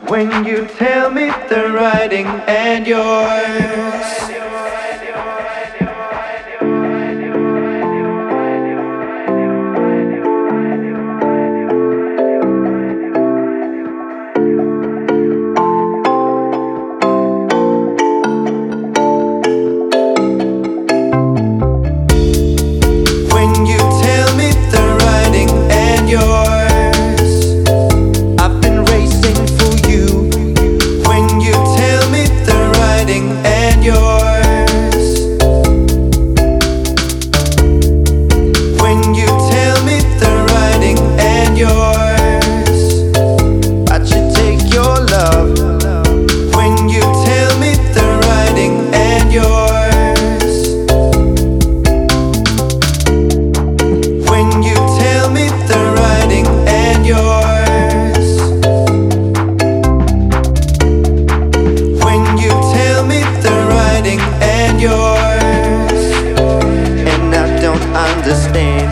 When you tell me the writing and yours. When you tell me the writing and yours, I've been racing for you. When you tell me the writing and yours, when you tell me the writing and yours, I should take your love. When you tell me the writing and yours, when you tell me the writing and yours, when you tell me the writing and yours, and I don't understand.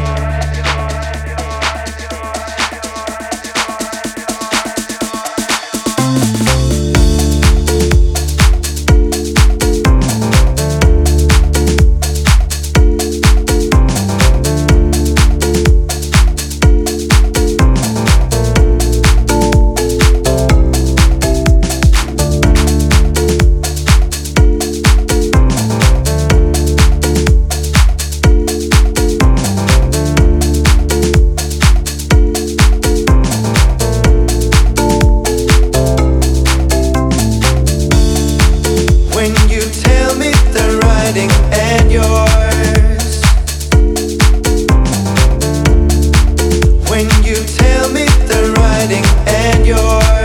When you tell me the writing and yours, when you tell me the writing and yours.